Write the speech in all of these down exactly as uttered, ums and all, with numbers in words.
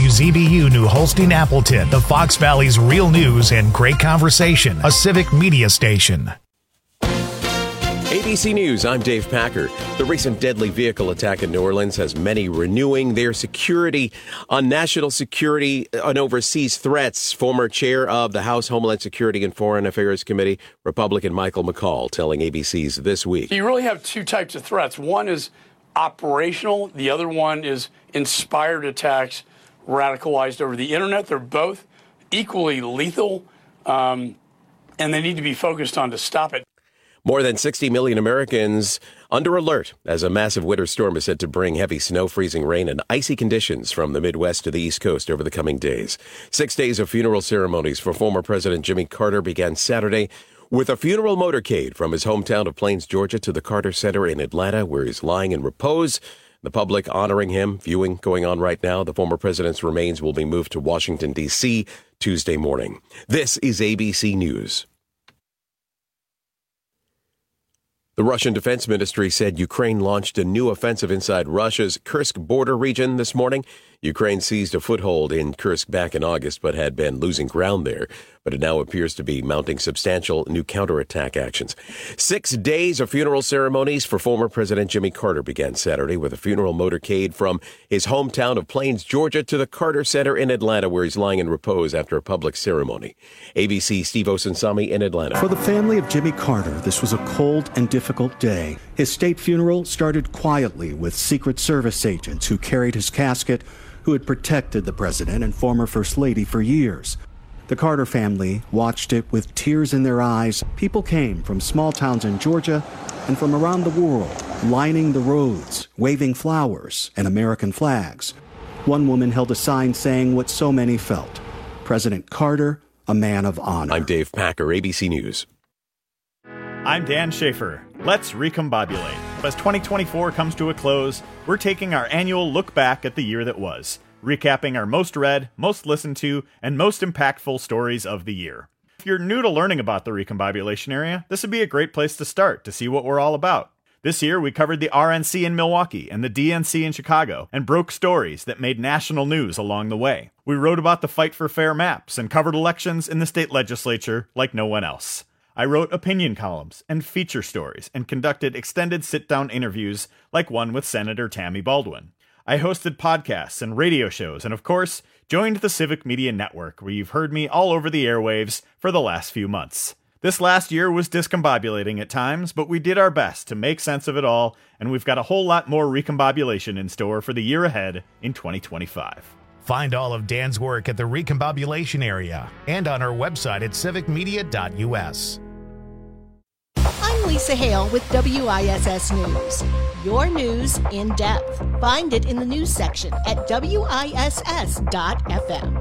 W Z B U New Holstein Appleton, the Fox Valley's real news and great conversation, a civic media station. A B C News, I'm Dave Packer. The recent deadly vehicle attack in New Orleans has many renewing their security on national security and overseas threats. Former chair of the House Homeland Security and Foreign Affairs Committee, Republican Michael McCaul, telling A B C's This Week. You really have two types of threats. One is operational. The other one is inspired attacks radicalized over the internet. They're both equally lethal, um, and they need to be focused on to stop it. More than sixty million Americans under alert as a massive winter storm is said to bring heavy snow, freezing rain, and icy conditions from the Midwest to the East Coast over the coming days. Six days of funeral ceremonies for former President Jimmy Carter began Saturday with a funeral motorcade from his hometown of Plains, Georgia, to the Carter Center in Atlanta, where he's lying in repose. The public honoring him, viewing going on right now. The former president's remains will be moved to Washington, D C Tuesday morning. This is A B C News. The Russian Defense Ministry said Ukraine launched a new offensive inside Russia's Kursk border region this morning. Ukraine seized a foothold in Kursk back in August, but had been losing ground there. But it now appears to be mounting substantial new counterattack actions. Six days of funeral ceremonies for former President Jimmy Carter began Saturday with a funeral motorcade from his hometown of Plains, Georgia, to the Carter Center in Atlanta, where he's lying in repose after a public ceremony. A B C Steve Osunsami in Atlanta. For the family of Jimmy Carter, this was a cold and difficult day. His state funeral started quietly with Secret Service agents who carried his casket, who had protected the president and former First Lady for years. The Carter family watched it with tears in their eyes. People came from small towns in Georgia and from around the world, lining the roads, waving flowers and American flags. One woman held a sign saying what so many felt: President Carter, a man of honor. I'm Dave Packer, A B C News. I'm Dan Schaefer. Let's recombobulate. As twenty twenty-four comes to a close, we're taking our annual look back at the year that was, recapping our most read, most listened to, and most impactful stories of the year. If you're new to learning about the recombobulation area, this would be a great place to start to see what we're all about. This year, we covered the R N C in Milwaukee and the D N C in Chicago, and broke stories that made national news along the way. We wrote about the fight for fair maps and covered elections in the state legislature like no one else. I wrote opinion columns and feature stories and conducted extended sit-down interviews like one with Senator Tammy Baldwin. I hosted podcasts and radio shows and, of course, joined the Civic Media Network, where you've heard me all over the airwaves for the last few months. This last year was discombobulating at times, but we did our best to make sense of it all, and we've got a whole lot more recombobulation in store for the year ahead in twenty twenty-five. Find all of Dan's work at the recombobulation area and on our website at civic media dot u s. I'm Lisa Hale with W I S S News. Your news in depth. Find it in the news section at W I S S dot F M.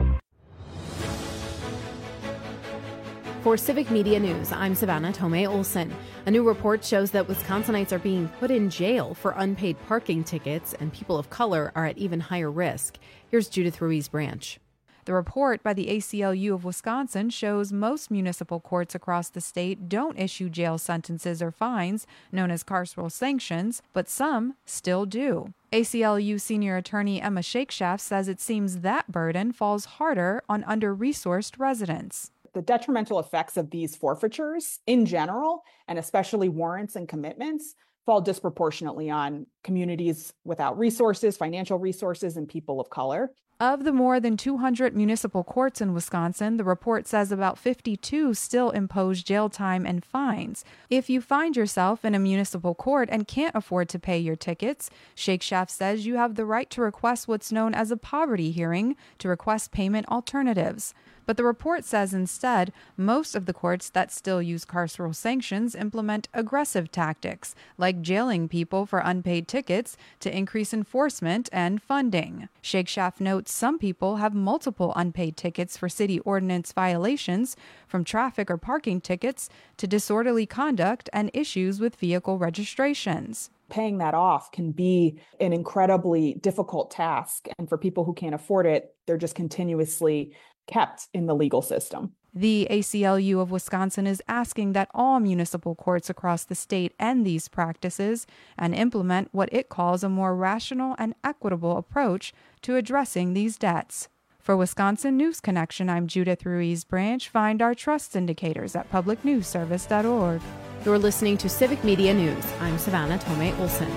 For Civic Media News, I'm Savannah Tomei Olson. A new report shows that Wisconsinites are being put in jail for unpaid parking tickets, and people of color are at even higher risk. Here's Judith Ruiz Branch. The report by the A C L U of Wisconsin shows most municipal courts across the state don't issue jail sentences or fines, known as carceral sanctions, but some still do. A C L U senior attorney Emma Shakeshaft says it seems that burden falls harder on under-resourced residents. The detrimental effects of these forfeitures in general, and especially warrants and commitments, fall disproportionately on communities without resources, financial resources, and people of color. Of the more than two hundred municipal courts in Wisconsin, the report says about fifty-two still impose jail time and fines. If you find yourself in a municipal court and can't afford to pay your tickets, Shakeshaft says you have the right to request what's known as a poverty hearing to request payment alternatives. But the report says instead, most of the courts that still use carceral sanctions implement aggressive tactics, like jailing people for unpaid tickets to increase enforcement and funding. Shakeshaft notes some people have multiple unpaid tickets for city ordinance violations, from traffic or parking tickets to disorderly conduct and issues with vehicle registrations. Paying that off can be an incredibly difficult task. And for people who can't afford it, they're just continuously kept in the legal system. The A C L U of Wisconsin is asking that all municipal courts across the state end these practices and implement what it calls a more rational and equitable approach to addressing these debts. For Wisconsin News Connection, I'm Judith Ruiz Branch. Find our trust indicators at public news service dot org. You're listening to Civic Media News. I'm Savannah Tomei Olson.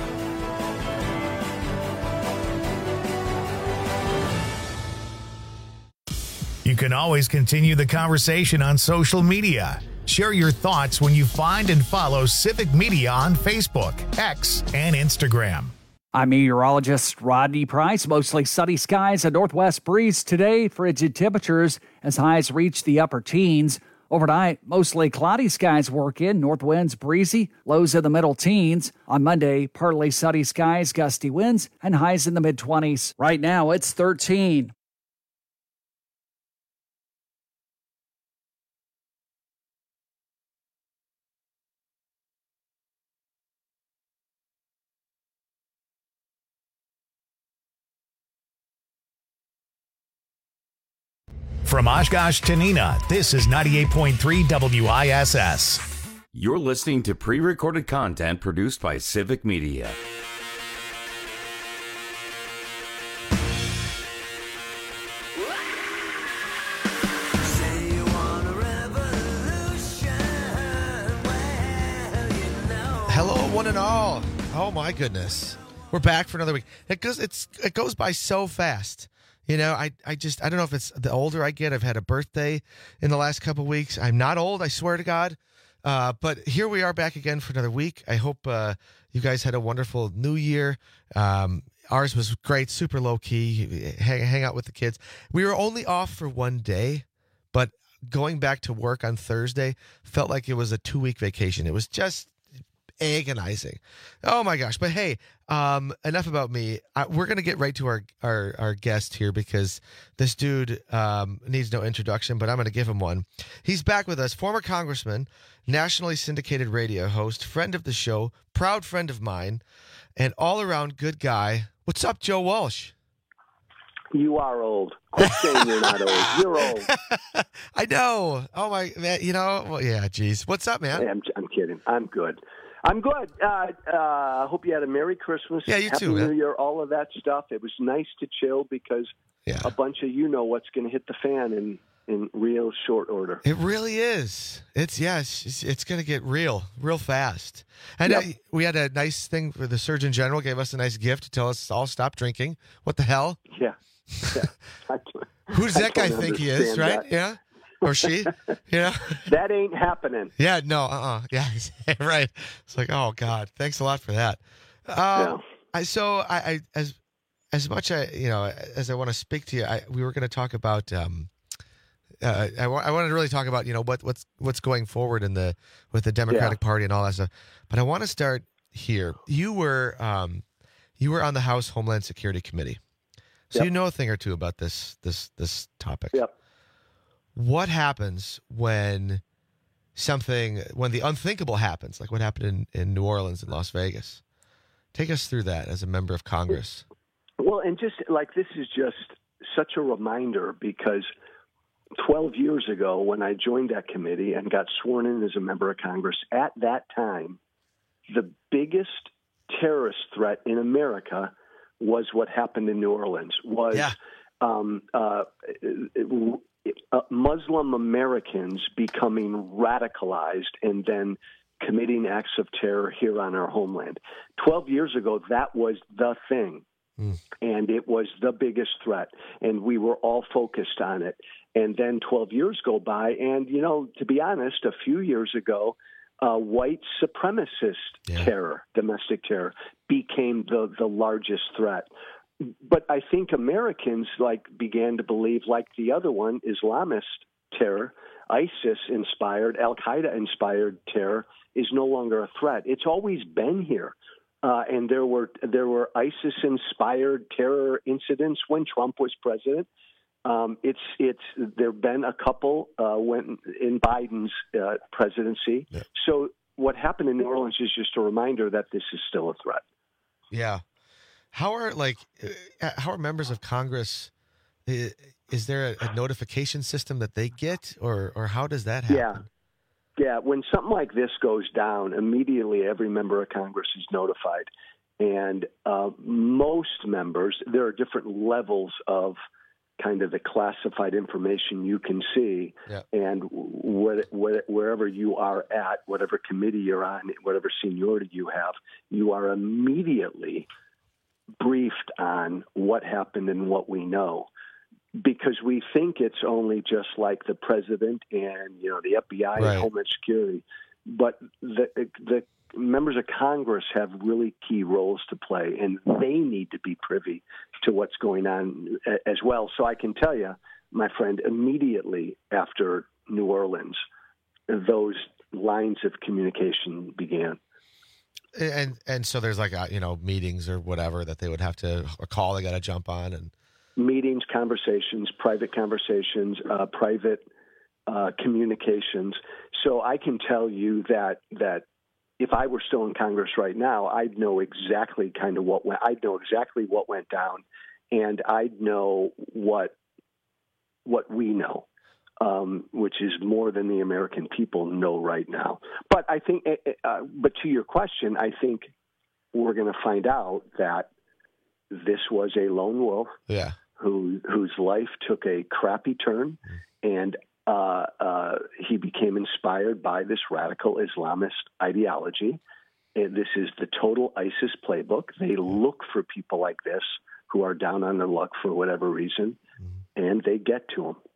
You can always continue the conversation on social media. Share your thoughts when you find and follow Civic Media on Facebook, X, and Instagram. I'm meteorologist Rodney Price. Mostly sunny skies, a northwest breeze today. Frigid temperatures as highs reach the upper teens. Overnight, mostly cloudy skies work in. North winds breezy, lows in the middle teens. On Monday, partly sunny skies, gusty winds, and highs in the mid-twenties. Right now, it's thirteen. From Oshkosh to Neenah, this is ninety-eight point three W I S S. You're listening to pre-recorded content produced by Civic Media. Hello, one and all. Oh my goodness, we're back for another week. It goes, it's, it goes by so fast. You know, I, I just, I don't know if it's the older I get. I've had a birthday in the last couple of weeks. I'm not old, I swear to God. Uh, but here we are back again for another week. I hope uh, you guys had a wonderful new year. Um, ours was great, super low key, hang, hang out with the kids. We were only off for one day, but going back to work on Thursday felt like it was a two week vacation. It was just agonizing. Oh my gosh. But hey, um, enough about me. I, we're going to get right to our, our, our guest here because this dude um, needs no introduction, but I'm going to give him one. He's back with us, former congressman, nationally syndicated radio host, friend of the show, proud friend of mine, and all-around good guy. What's up, Joe Walsh? You are old. Quit saying you're not old. You're old. I know. Oh my, man. You know, well, yeah, geez. What's up, man? Hey, I'm, I'm kidding. I'm good. I'm good. I uh, uh, hope you had a Merry Christmas. Yeah, you Happy too, man. New Year, all of that stuff. It was nice to chill because yeah. a bunch of you know what's going to hit the fan in, in real short order. It really is. It's, yeah, it's, it's going to get real, real fast. And yep. uh, we had a nice thing where the Surgeon General gave us a nice gift to tell us all stop drinking. What the hell? Yeah. yeah. Who does that guy think he is, right? That. Yeah. Or she, you know? That ain't happening. Yeah, no, uh-uh. Yeah, right. It's like, oh, God, thanks a lot for that. Um, yeah. I, so I, I, as as much, I, you know, as I want to speak to you, I, we were going to talk about, um, uh, I, I wanted to really talk about, you know, what what's what's going forward in the, with the Democratic yeah. Party and all that stuff. But I want to start here. You were, um, you were on the House Homeland Security Committee. So yep. you know a thing or two about this, this, this topic. Yep. What happens when something, when the unthinkable happens, like what happened in, in New Orleans and Las Vegas? Take us through that as a member of Congress. Well, and just like this is just such a reminder because twelve years ago when I joined that committee and got sworn in as a member of Congress, at that time, the biggest terrorist threat in America was what happened in New Orleans, was yeah. um, uh, it, Uh, Muslim Americans becoming radicalized and then committing acts of terror here on our homeland. Twelve years ago, that was the thing, mm. and it was the biggest threat, and we were all focused on it. And then twelve years go by, and, you know, to be honest, a few years ago, uh, white supremacist yeah. terror, domestic terror, became the, the largest threat. But I think Americans like began to believe, like the other one, Islamist terror, ISIS-inspired, Al-Qaeda-inspired terror is no longer a threat. It's always been here, uh, and there were there were ISIS-inspired terror incidents when Trump was president. Um, it's it's there've been a couple uh, when in Biden's uh, presidency. Yeah. So what happened in New Orleans is just a reminder that this is still a threat. Yeah. How are like how are members of Congress I- Is there a, a notification system that they get, or or how does that happen? Yeah. Yeah, when something like this goes down, immediately every member of Congress is notified. And uh, most members, there are different levels of kind of the classified information you can see. Yeah. And what, what, wherever you are at, whatever committee you're on, whatever seniority you have, you are immediately briefed on what happened and what we know. Because we think it's only just like the president and, you know, the F B I Right. and Homeland Security, but the the members of Congress have really key roles to play, and they need to be privy to what's going on as well. So I can tell you, my friend, immediately after New Orleans, those lines of communication began. And and so there's like a, you know meetings or whatever that they would have to a call they got to jump on and. Meetings, conversations, private conversations, uh, private uh, communications. So I can tell you that that if I were still in Congress right now, I'd know exactly kind of what went. I'd know exactly what went down, and I'd know what what we know, um, which is more than the American people know right now. But I think, uh, but to your question, I think we're going to find out that this was a lone wolf. Yeah. Who, whose life took a crappy turn, and uh, uh, he became inspired by this radical Islamist ideology. And this is the total ISIS playbook. They look for people like this who are down on their luck for whatever reason, and they get to them.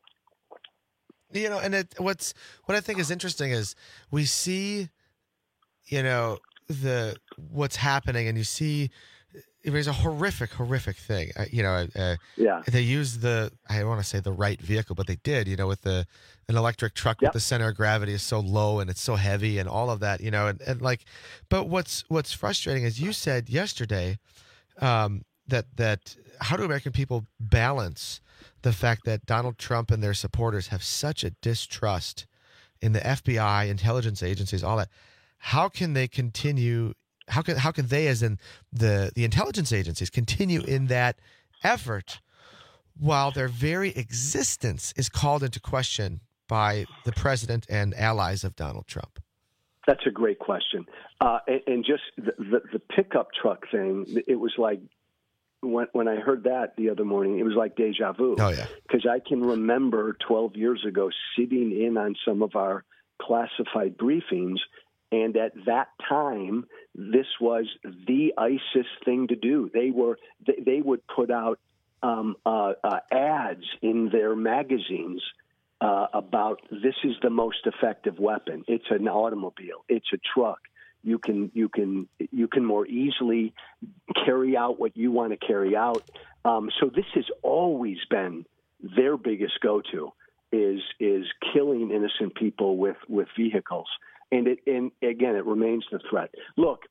You know, and it, what's what I think is interesting is we see, you know, the what's happening, and you see. It was a horrific, horrific thing. Uh, you know, uh, yeah. They used the I don't want to say the right vehicle, but they did. You know, with the an electric truck yep. with the center of gravity is so low and it's so heavy and all of that. You know, and, and like, but what's what's frustrating is you said yesterday um, that that how do American people balance the fact that Donald Trump and their supporters have such a distrust in the F B I, intelligence agencies, all that? How can they continue? How can how can they, as in the, the intelligence agencies, continue in that effort while their very existence is called into question by the president and allies of Donald Trump? That's a great question. Uh, and, and just the, the, the pickup truck thing, it was like when, when I heard that the other morning, it was like deja vu. Oh, yeah. Because I can remember twelve years ago sitting in on some of our classified briefings. And at that time, this was the ISIS thing to do. They were they, they would put out um, uh, uh, ads in their magazines uh, about this is the most effective weapon. It's an automobile. It's a truck. You can you can you can more easily carry out what you want to carry out. Um, so this has always been their biggest go-to is is killing innocent people with with vehicles. And, it, and again, it remains the threat. Look,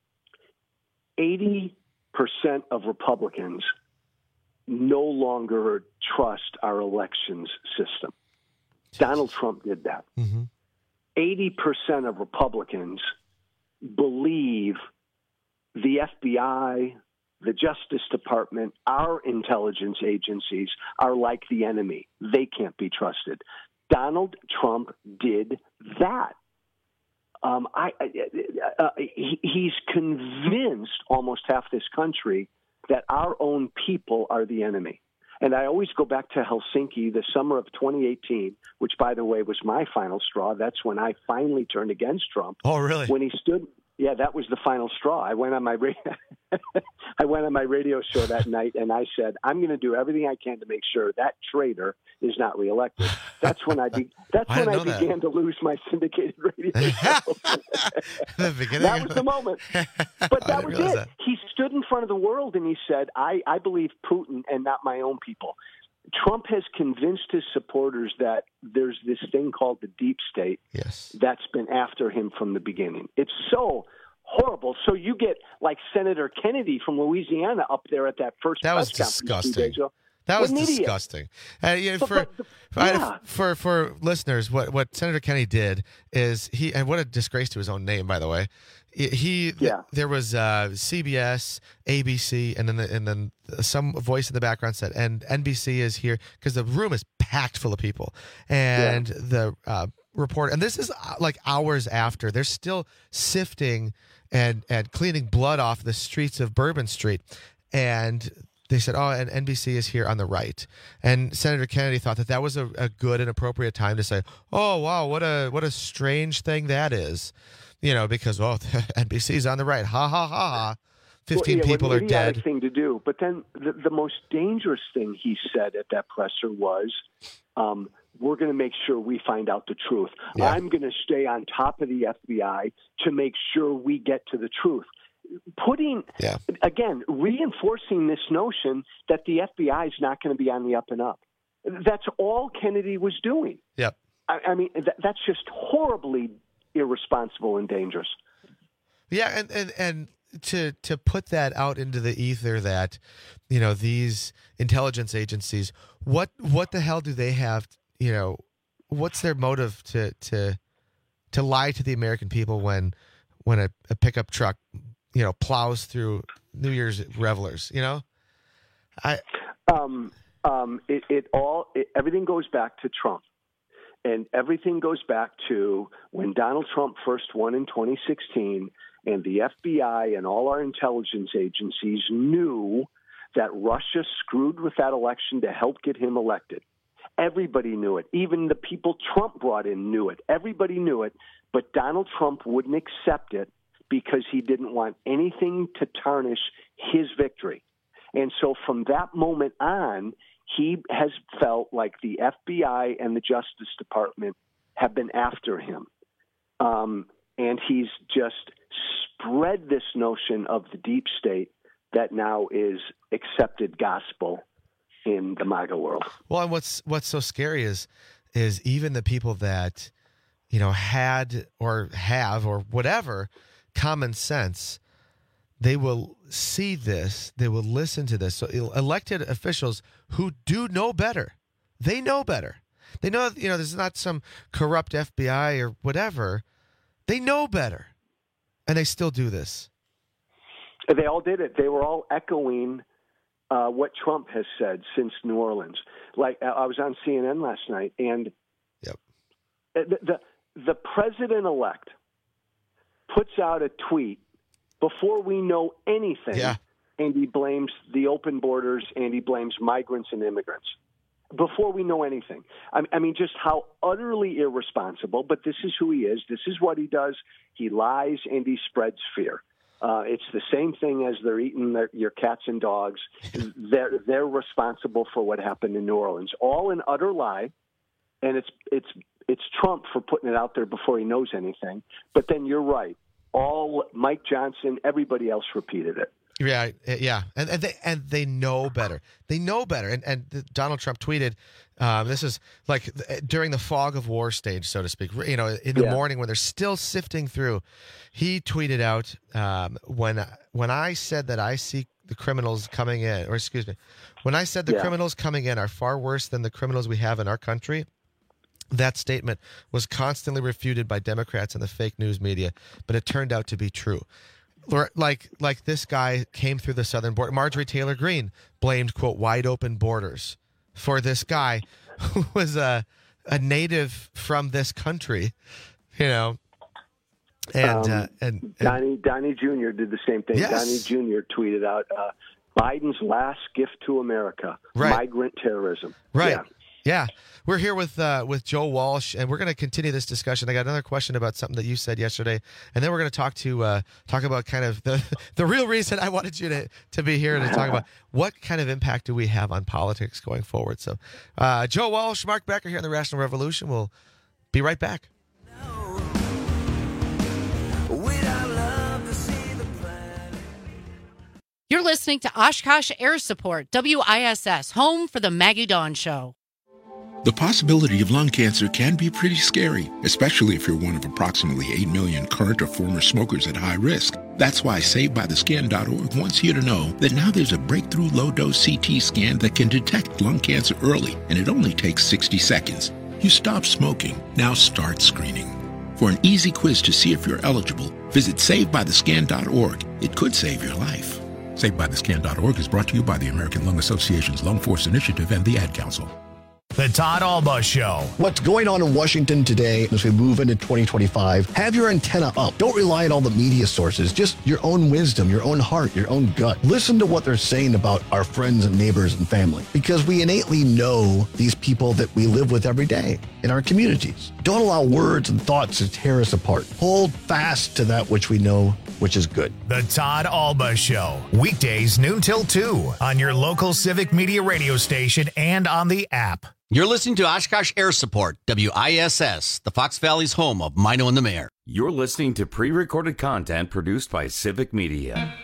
eighty percent of Republicans no longer trust our elections system. Donald Trump did that. Mm-hmm. eighty percent of Republicans believe the F B I, the Justice Department, our intelligence agencies are like the enemy. They can't be trusted. Donald Trump did that. Um, I, uh, he, he's convinced almost half this country that our own people are the enemy. And I always go back to Helsinki, the summer of twenty eighteen, which, by the way, was my final straw. That's when I finally turned against Trump. Oh, really? When he stood, yeah, that was the final straw. I went on my radio, I went on my radio show that night, and I said, I'm going to do everything I can to make sure that traitor is not reelected. That's when I be, that's I when I that. began to lose my syndicated radio show. the beginning that was the moment. But that was it. That. He stood in front of the world and he said, I, I believe Putin and not my own people. Trump has convinced his supporters that there's this thing called the deep state yes. that's been after him from the beginning. It's so horrible. So you get like Senator Kennedy from Louisiana up there at that first that press was conference disgusting. two days ago. That was What an idiot. disgusting. Uh, yeah, But- for, but- but- yeah. for for listeners, what what Senator Kennedy did is he, and what a disgrace to his own name, by the way, He yeah. There was uh, C B S, A B C, and then the, and then some voice in the background said, "And N B C is here," because the room is packed full of people. And yeah. the uh, report, and this is uh, like hours after, they're still sifting and and cleaning blood off the streets of Bourbon Street, and they said, "Oh, and N B C is here on the right." And Senator Kennedy thought that that was a, a good and appropriate time to say, "Oh, wow, what a what a strange thing that is." You know, because, well, N B C's on the right. Ha, ha, ha, ha. fifteen well, yeah, people well, are dead. Thing to do. But then the, the most dangerous thing he said at that presser was, um, we're going to make sure we find out the truth. Yeah. I'm going to stay on top of the F B I to make sure we get to the truth. Putting, yeah. again, reinforcing this notion that the F B I is not going to be on the up and up. That's all Kennedy was doing. Yep. I, I mean, that, that's just horribly irresponsible and dangerous. Yeah, and, and, and to to put that out into the ether that, you know, these intelligence agencies, what what the hell do they have, you know, what's their motive to to to lie to the American people when when a, a pickup truck, you know, plows through New Year's revelers, you know? I um um it, it all it, everything goes back to Trump. And everything goes back to when Donald Trump first won in twenty sixteen, and the F B I and all our intelligence agencies knew that Russia screwed with that election to help get him elected. Everybody knew it. Even the people Trump brought in knew it. Everybody knew it, but Donald Trump wouldn't accept it because he didn't want anything to tarnish his victory. And so from that moment on, he has felt like the F B I and the Justice Department have been after him. Um, and he's just spread this notion of the deep state that now is accepted gospel in the MAGA world. Well, and what's what's so scary is is even the people that, you know, had or have or whatever common sense, they will see this, they will listen to this. So elected officials who do know better, they know better. They know, you know, this is not some corrupt F B I or whatever. They know better, and they still do this. They all did it. They were all echoing uh, what Trump has said since New Orleans. Like, I was on C N N last night, and yep. the, the, the president-elect puts out a tweet before we know anything, yeah. and he blames the open borders and he blames migrants and immigrants. Before we know anything. I, I mean, just how utterly irresponsible, but this is who he is. This is what he does. He lies and he spreads fear. Uh, it's the same thing as they're eating their, your cats and dogs. they're, they're responsible for what happened in New Orleans. All an utter lie, and it's, it's, it's Trump for putting it out there before he knows anything. But then you're right. All Mike Johnson, everybody else repeated it. Yeah, yeah, and and they and they know better. They know better. And and Donald Trump tweeted, um, this is like during the fog of war stage, so to speak. You know, in the yeah. morning when they're still sifting through, he tweeted out um, when when I said that I see the criminals coming in, or excuse me, when I said the yeah. criminals coming in are far worse than the criminals we have in our country. That statement was constantly refuted by Democrats and the fake news media, but it turned out to be true. Like like this guy came through the southern border. Marjorie Taylor Greene blamed, quote, wide open borders for this guy who was a, a native from this country, you know. And, um, uh, and, and Donnie, Donnie Junior did the same thing. Yes. Donnie Junior tweeted out, uh, Biden's last gift to America, right. migrant terrorism. Right. Yeah. Yeah, we're here with uh, with Joe Walsh, and we're going to continue this discussion. I got another question about something that you said yesterday, and then we're going to talk to uh, talk about kind of the the real reason I wanted you to, to be here to talk about what kind of impact do we have on politics going forward. So, uh, Joe Walsh, Mark Becker here on the Rational Revolution. We'll be right back. You're listening to Oshkosh Air Support, W I S S, home for the Maggie Dawn Show. The possibility of lung cancer can be pretty scary, especially if you're one of approximately eight million current or former smokers at high risk. That's why Saved By The Scan dot org wants you to know that now there's a breakthrough low-dose C T scan that can detect lung cancer early, and it only takes sixty seconds. You stop smoking, now start screening. For an easy quiz to see if you're eligible, visit save by the scan dot org. It could save your life. save by the scan dot org is brought to you by the American Lung Association's Lung Force Initiative and the Ad Council. The Todd Alba Show. What's going on in Washington today as we move into twenty twenty-five? Have your antenna up. Don't rely on all the media sources. Just your own wisdom, your own heart, your own gut. Listen to what they're saying about our friends and neighbors and family, because we innately know these people that we live with every day in our communities. Don't allow words and thoughts to tear us apart. Hold fast to that which we know, which is good. The Todd Alba Show. Weekdays noon till two on your local Civic Media radio station and on the app. You're listening to Oshkosh Air Support, W I S S, the Fox Valley's home of Mino and the Mayor. You're listening to pre-recorded content produced by Civic Media.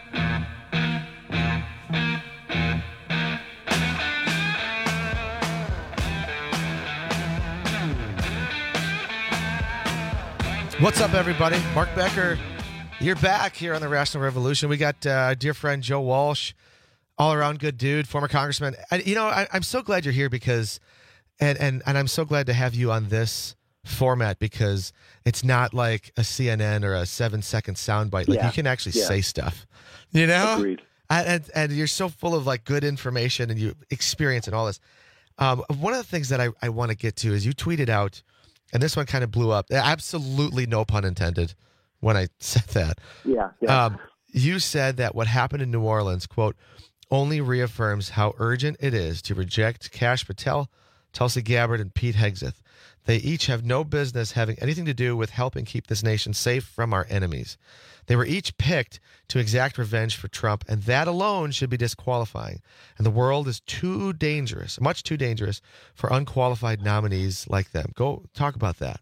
What's up, everybody? Mark Becker, you're back here on the Rational Revolution. We got uh, our dear friend Joe Walsh, all-around good dude, former congressman. And, you know, I, I'm so glad you're here because... And, and and I'm so glad to have you on this format because it's not like a C N N or a seven-second soundbite. Like, yeah. you can actually yeah. say stuff, you know? Agreed. And, and, and you're so full of, like, good information and you experience and all this. Um, one of the things that I, I want to get to is you tweeted out, and this one kind of blew up. Absolutely no pun intended when I said that. Yeah, yeah. Um, you said that what happened in New Orleans, quote, only reaffirms how urgent it is to reject Kash Patel, Tulsi Gabbard, and Pete Hegseth. They each have no business having anything to do with helping keep this nation safe from our enemies. They were each picked to exact revenge for Trump, and that alone should be disqualifying. And the world is too dangerous, much too dangerous, for unqualified nominees like them. Go talk about that.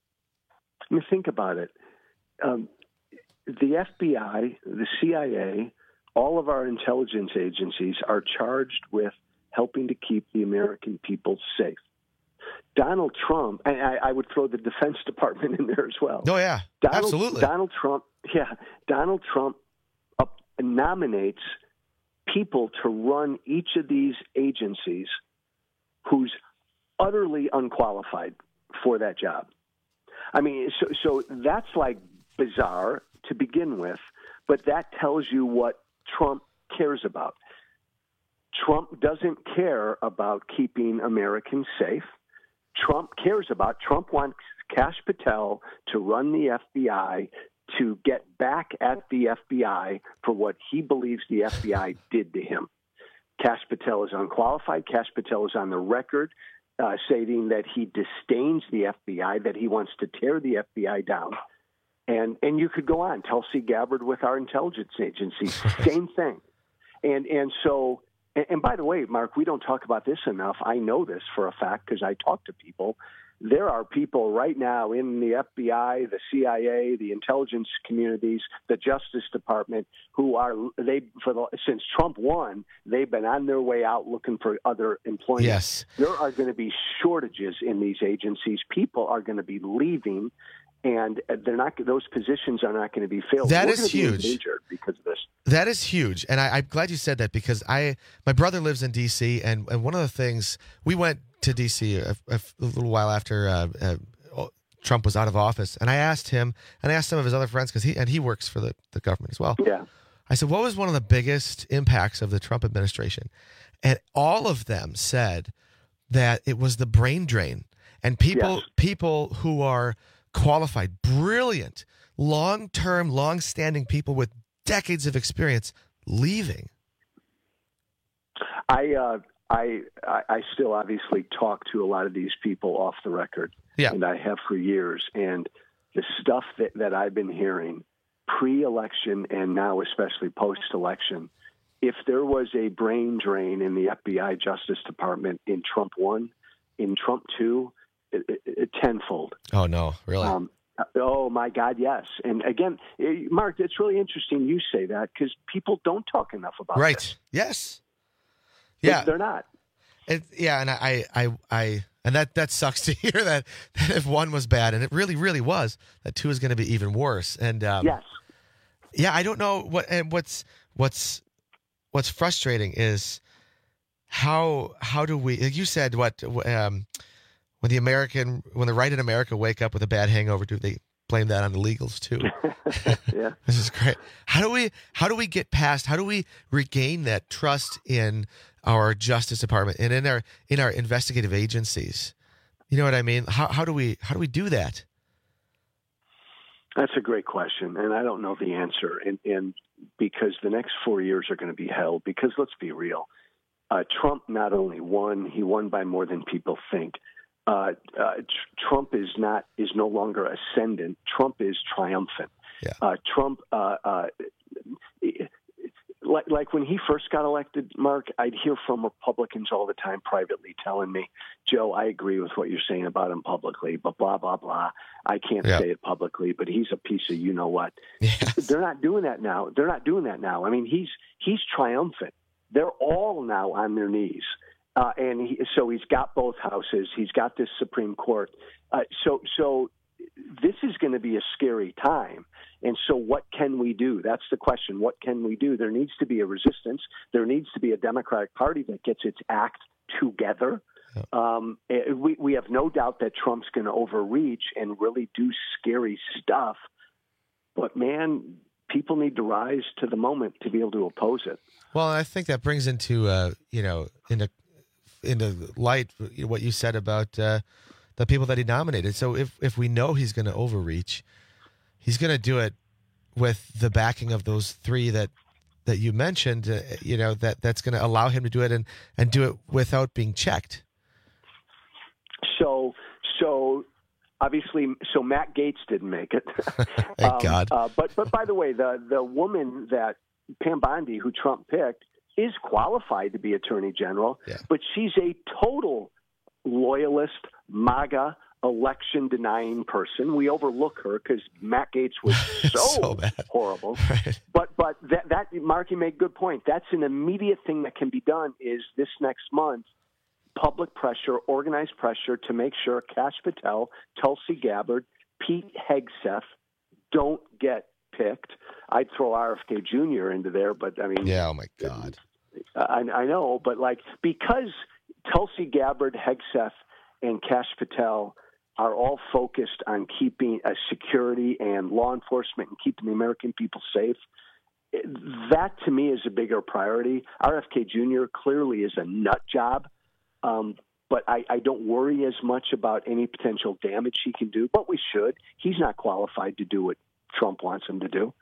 I mean, think about it. Um, the F B I, the C I A, all of our intelligence agencies are charged with helping to keep the American people safe. Donald Trump, and I, I would throw the Defense Department in there as well. Oh, yeah, Donald, absolutely. Donald Trump, yeah, Donald Trump up, nominates people to run each of these agencies who's utterly unqualified for that job. I mean, so, so that's like bizarre to begin with, but that tells you what Trump cares about. Trump doesn't care about keeping Americans safe. Trump cares about, Trump wants Kash Patel to run the F B I to get back at the F B I for what he believes the F B I did to him. Kash Patel is unqualified. Kash Patel is on the record uh, stating that he disdains the F B I, that he wants to tear the F B I down. And and you could go on. Tulsi Gabbard with our intelligence agencies, same thing. And and so... And by the way, Mark, we don't talk about this enough. I know this for a fact because I talk to people. There are people right now in the F B I, the C I A, the intelligence communities, the Justice Department, who are they for the, since Trump won, they've been on their way out looking for other employment. Yes, there are going to be shortages in these agencies. People are going to be leaving. And they're not; those positions are not going to be filled. That We're is going to huge be endangered because of this. That is huge, and I, I'm glad you said that because I, my brother lives in D C, and, and one of the things we went to D C a, a, a little while after uh, uh, Trump was out of office, and I asked him, and I asked some of his other friends because he and he works for the, the government as well. Yeah, I said, what was one of the biggest impacts of the Trump administration? And all of them said that it was the brain drain, and people yes. people who are qualified, brilliant, long-term, long-standing people with decades of experience leaving. I, uh, I, I still obviously talk to a lot of these people off the record, yeah. and I have for years. And the stuff that, that I've been hearing pre-election and now especially post-election, if there was a brain drain in the F B I Justice Department in Trump one, in Trump two, It, it, it tenfold. Oh, no, really? Um, oh, my God, yes. And again, Mark, it's really interesting you say that because people don't talk enough about right. this. Yes. Yeah. They're not. It, yeah, and I, I, I, and that, that sucks to hear that, that if one was bad, and it really, really was, that two is going to be even worse. And um, yes. Yeah, I don't know what, and what's, what's, what's frustrating is how, how do we, like you said, what, um, When the American, when the right in America wake up with a bad hangover, do they blame that on the legals too. Yeah, this is great. How do we how do we get past? How do we regain that trust in our Justice Department and in our in our investigative agencies? You know what I mean? How how do we how do we do that? That's a great question, and I don't know the answer. And, and because the next four years are going to be hell, because let's be real, uh, Trump not only won, he won by more than people think. Uh, uh, tr- Trump is not is no longer ascendant. Trump is triumphant. Yeah. Uh, Trump, uh, uh, like, like when he first got elected, Mark, I'd hear from Republicans all the time privately telling me, Joe, I agree with what you're saying about him publicly, but blah, blah, blah. I can't Yeah. say it publicly, but he's a piece of you know what. Yes. They're not doing that now. They're not doing that now. I mean, he's he's triumphant. They're all now on their knees. Uh, and he, so he's got both houses. He's got this Supreme Court. Uh, so so this is going to be a scary time. And so what can we do? That's the question. What can we do? There needs to be a resistance. There needs to be a Democratic Party that gets its act together. Um, we, we have no doubt that Trump's going to overreach and really do scary stuff. But, man, people need to rise to the moment to be able to oppose it. Well, I think that brings into uh, you know into into light what you said about uh, the people that he nominated. So if if we know he's going to overreach, he's going to do it with the backing of those three that that you mentioned. Uh, you know that that's going to allow him to do it and and do it without being checked. So so. Obviously, so Matt Gaetz didn't make it. Thank um, God. Uh, but but by the way, the the woman that Pam Bondi, who Trump picked, is qualified to be Attorney General, yeah. but she's a total loyalist, MAGA, election denying person. We overlook her because Matt Gaetz was so, so bad. horrible. Right. But but that that Mark, you made a good point. That's an immediate thing that can be done. Is this next month? Public pressure, organized pressure to make sure Kash Patel, Tulsi Gabbard, Pete Hegseth don't get picked. I'd throw R F K Junior into there, but I mean, yeah, oh my God, I, I know, but like because Tulsi Gabbard, Hegseth, and Kash Patel are all focused on keeping uh, security and law enforcement and keeping the American people safe. That to me is a bigger priority. R F K Junior clearly is a nut job. Um, but I, I don't worry as much about any potential damage he can do, but we should. He's not qualified to do what Trump wants him to do.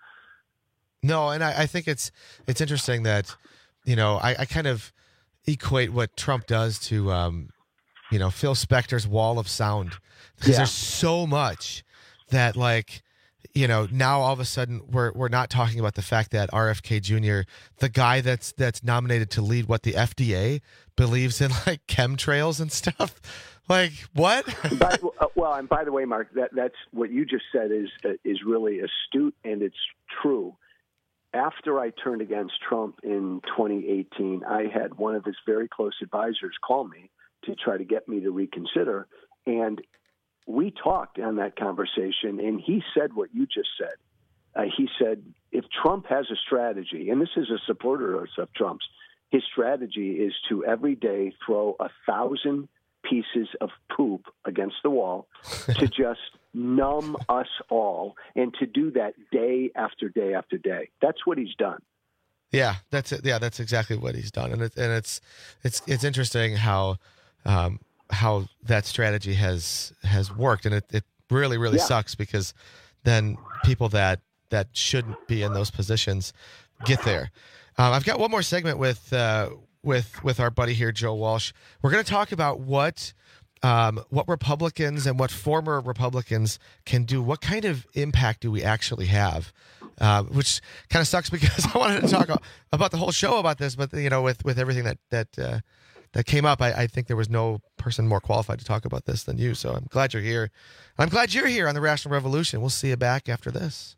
No, and I, I think it's it's interesting that, you know, I, I kind of equate what Trump does to, um, you know, Phil Spector's wall of sound. Because Yeah. there's so much that, like, you know, now all of a sudden we're we're not talking about the fact that R F K Junior, the guy that's that's nominated to lead what the F D A believes in, like chemtrails and stuff. Like what? by, well, and by the way, Mark, that that's what you just said is is really astute and it's true. After I turned against Trump in twenty eighteen, I had one of his very close advisors call me to try to get me to reconsider, and we talked on that conversation, and he said what you just said. Uh, he said, if Trump has a strategy, and this is a supporter of Trump's, his strategy is to every day throw a thousand pieces of poop against the wall to just numb us all, and to do that day after day after day. That's what he's done. Yeah, that's it. Yeah, that's exactly what he's done, and it, and it's it's it's interesting how. Um, how that strategy has has worked, and it, it really really Yeah. sucks because then people that that shouldn't be in those positions get there. Um, I've got one more segment with uh, with with our buddy here, Joe Walsh. We're going to talk about what um, what Republicans and what former Republicans can do. What kind of impact do we actually have? Uh, which kind of sucks because I wanted to talk about the whole show about this, but you know, with with everything that that. Uh, that came up, I, I think there was no person more qualified to talk about this than you. So I'm glad you're here. I'm glad you're here on the Rational Revolution. We'll see you back after this.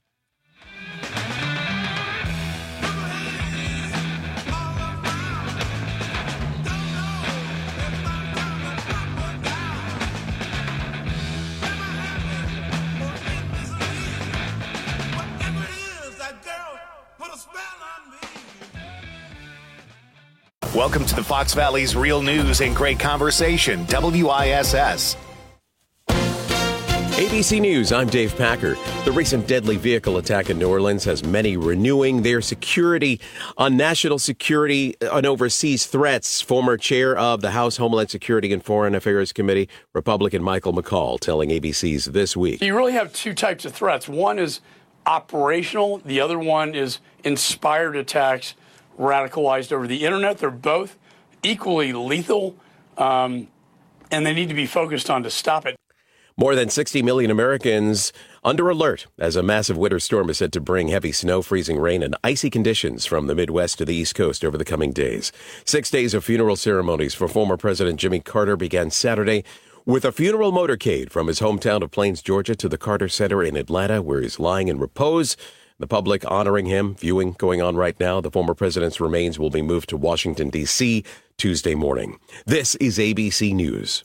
Welcome to the Fox Valley's Real News and Great Conversation, W I S S. A B C News, I'm Dave Packer. The recent deadly vehicle attack in New Orleans has many renewing their security on national security and overseas threats. Former chair of the House Homeland Security and Foreign Affairs Committee, Republican Michael McCaul, telling A B C's This Week. You really have two types of threats. One is operational. The other one is inspired attacks radicalized over the internet. They're both equally lethal, um, and they need to be focused on to stop it. More than sixty million Americans under alert as a massive winter storm is said to bring heavy snow, freezing rain, and icy conditions from the Midwest to the East Coast over the coming days. Six days of funeral ceremonies for former President Jimmy Carter began Saturday with a funeral motorcade from his hometown of Plains, Georgia, to the Carter Center in Atlanta, where he's lying in repose. The public honoring him, viewing going on right now. The former president's remains will be moved to Washington, D C Tuesday morning. This is A B C News.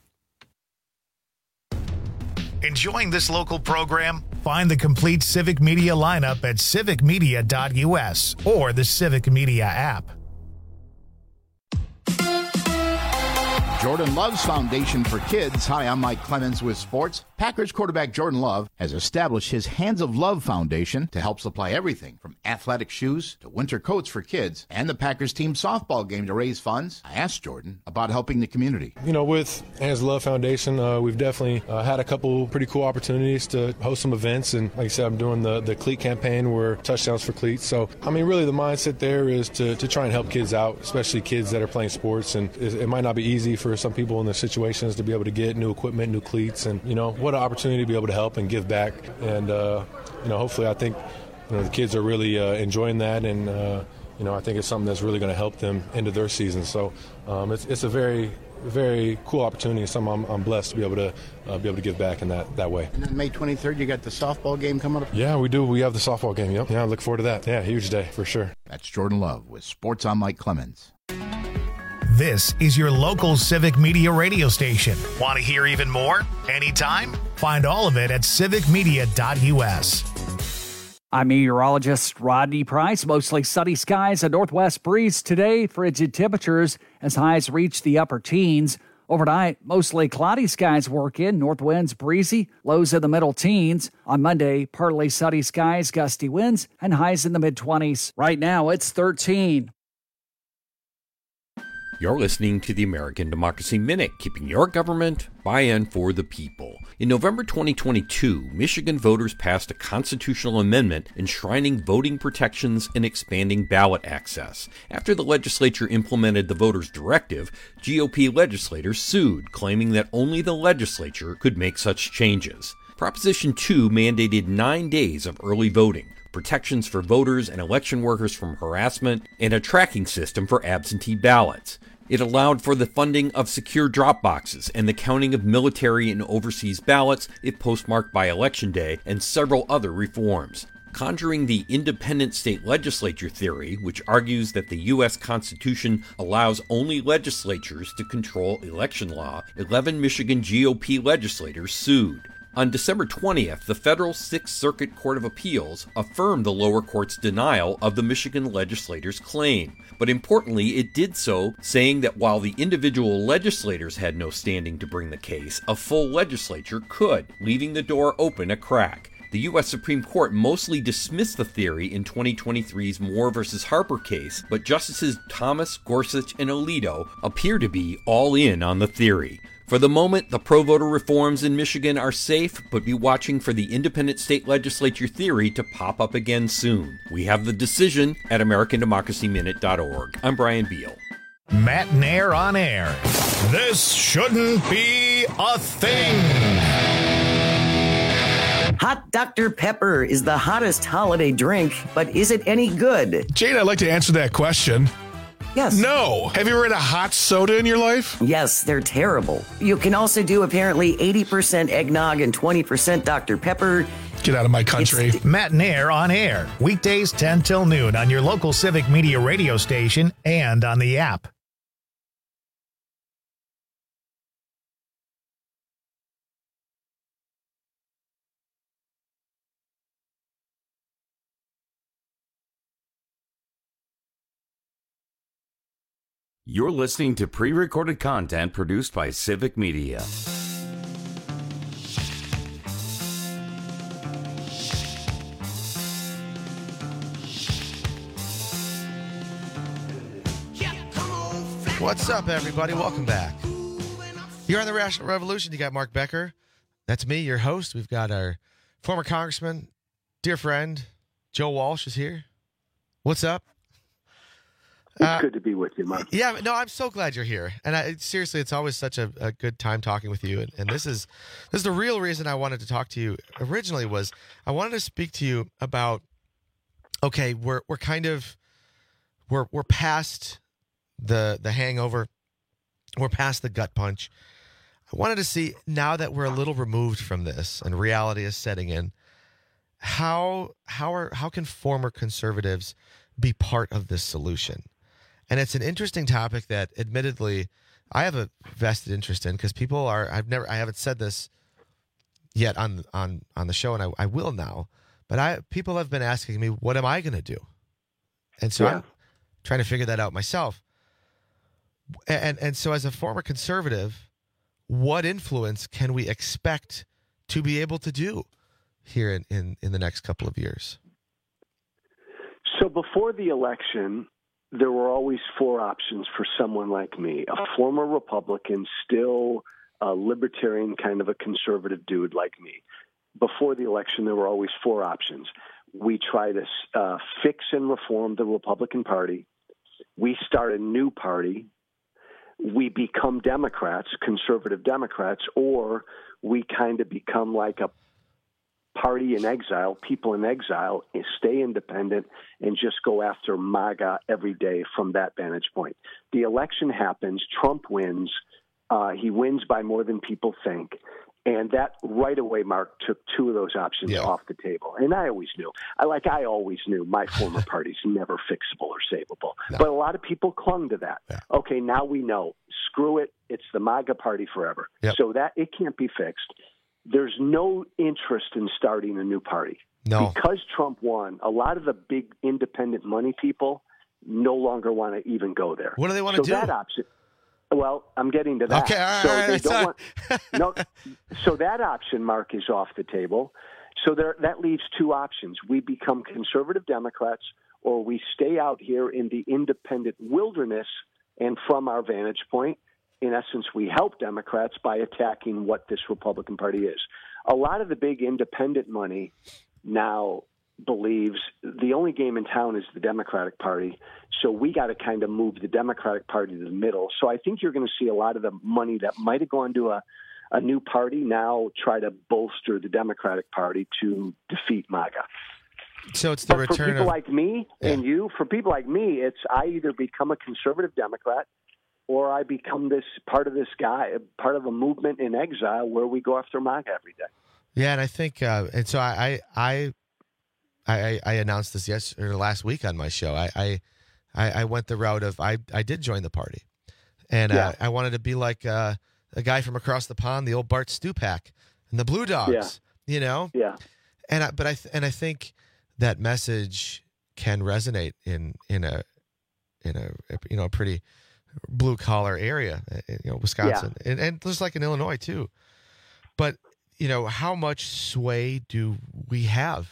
Enjoying this local program? Find the complete Civic Media lineup at civic media dot U S or the Civic Media app. Jordan Love's Foundation for Kids. Hi, I'm Mike Clemens with sports. Packers quarterback Jordan Love has established his Hands of Love Foundation to help supply everything from athletic shoes to winter coats for kids and the Packers team softball game to raise funds. I asked Jordan about helping the community. You know, with Hands of Love Foundation, uh, we've definitely uh, had a couple pretty cool opportunities to host some events. And like I said, I'm doing the, the cleat campaign where touchdowns for cleats. So, I mean, really the mindset there is to, to try and help kids out, especially kids that are playing sports. And it, it might not be easy for some people in their situations to be able to get new equipment, new cleats, and, you know, what an opportunity to be able to help and give back. And, uh, you know, hopefully I think, you know, the kids are really uh, enjoying that, and, uh, you know, I think it's something that's really going to help them into their season. So um, it's it's a very, very cool opportunity, and something I'm, I'm blessed to be able to uh, be able to give back in that, that way. And then May twenty-third, you got the softball game coming up? Yeah, we do. We have the softball game, yep. Yeah, I look forward to that. Yeah, huge day for sure. That's Jordan Love with Sports. I'm Mike Clemens. This is your local Civic Media radio station. Want to hear even more? Anytime? Find all of it at civic media dot U S. I'm meteorologist Rodney Price. Mostly sunny skies, a northwest breeze today. Frigid temperatures as highs reach the upper teens. Overnight, mostly cloudy skies work in. North winds breezy, lows in the middle teens. On Monday, partly sunny skies, gusty winds, and highs in the mid-twenties. Right now, it's thirteen. You're listening to the American Democracy Minute, keeping your government by and for the people. In November twenty twenty-two, Michigan voters passed a constitutional amendment enshrining voting protections and expanding ballot access. After the legislature implemented the voters' directive, G O P legislators sued, claiming that only the legislature could make such changes. Proposition two mandated nine days of early voting, protections for voters and election workers from harassment, and a tracking system for absentee ballots. It allowed for the funding of secure drop boxes and the counting of military and overseas ballots if postmarked by Election Day, and several other reforms. Conjuring the independent state legislature theory, which argues that the U S Constitution allows only legislatures to control election law, eleven Michigan G O P legislators sued. On December twentieth, the federal Sixth Circuit Court of Appeals affirmed the lower court's denial of the Michigan legislators' claim. But importantly, it did so saying that while the individual legislators had no standing to bring the case, a full legislature could, leaving the door open a crack. The U S Supreme Court mostly dismissed the theory in twenty twenty-three's Moore v. Harper case, but Justices Thomas, Gorsuch, and Alito appear to be all in on the theory. For the moment, the pro-voter reforms in Michigan are safe, but be watching for the independent state legislature theory to pop up again soon. We have the decision at american democracy minute dot org. I'm Brian Beal. Matt Nair on air. This shouldn't be a thing. Hot Doctor Pepper is the hottest holiday drink, but is it any good? Jade, I'd like to answer that question. Yes. No. Have you ever had a hot soda in your life? Yes, they're terrible. You can also do apparently eighty percent eggnog and twenty percent Doctor Pepper. Get out of my country. It's Matt Nair on air. Weekdays ten till noon on your local Civic Media radio station and on the app. You're listening to pre-recorded content produced by Civic Media. What's up, everybody? Welcome back. You're on the Rational Revolution. You got Mark Becker. That's me, your host. We've got our former congressman, dear friend, Joe Walsh is here. What's up? It's uh, good to be with you, Mark. Yeah, no, I'm so glad you're here. And I, seriously, it's always such a, a good time talking with you. And, and this is this is the real reason I wanted to talk to you originally was I wanted to speak to you about, okay, we're we're kind of we're we're past the the hangover. We're past the gut punch. I wanted to see, now that we're a little removed from this and reality is setting in, how how are how can former conservatives be part of this solution? And it's an interesting topic that, admittedly, I have a vested interest in because people are. I've never. I haven't said this yet on on on the show, and I, I will now. But I people have been asking me, what am I going to do? And so Yeah. I'm trying to figure that out myself. And and so, as a former conservative, what influence can we expect to be able to do here in, in, in the next couple of years? So before the election, there were always four options for someone like me, a former Republican, still a libertarian, kind of a conservative dude like me. Before the election, there were always four options. We try to uh, fix and reform the Republican Party. We start a new party. We become Democrats, conservative Democrats, or we kind of become like a party in exile, people in exile, and stay independent and just go after MAGA every day from that vantage point. The election happens. Trump wins. Uh, he wins by more than people think. And that right away, Mark, took two of those options Yeah. off the table. And I always knew, I like I always knew my former party's never fixable or savable. No. But a lot of people clung to that. Yeah. Okay, now we know. Screw it. It's the MAGA party forever. Yep. So that it can't be fixed. There's no interest in starting a new party. No. Because Trump won, a lot of the big independent money people no longer want to even go there. What do they want so to do? That option, well, I'm getting to that. Okay, all right, so all right, they it's don't not- want, no, so that option, Mark, is off the table. So there, that leaves two options. We become conservative Democrats, or we stay out here in the independent wilderness, and from our vantage point, in essence, we help Democrats by attacking what this Republican Party is. A lot of the big independent money now believes the only game in town is the Democratic Party, so we got to kind of move the Democratic Party to the middle. So I think you're going to see a lot of the money that might have gone to a, a new party now try to bolster the Democratic Party to defeat MAGA. So it's the But for return people of like me Yeah. and you, for people like me, it's I either become a conservative Democrat or I become this part of this guy, part of a movement in exile where we go after MAGA every day. Yeah, and I think, uh, and so I, I, I, I announced this yesterday or last week on my show. I, I, I I went the route of I, I did join the party, and Yeah. uh, I wanted to be like uh, a guy from across the pond, the old Bart Stupak and the Blue Dogs, you know. Yeah. And I, but I th- and I think that message can resonate in in a in a you know a pretty blue collar area, you know, Wisconsin, and and just like in Illinois too. But you know, how much sway do we have?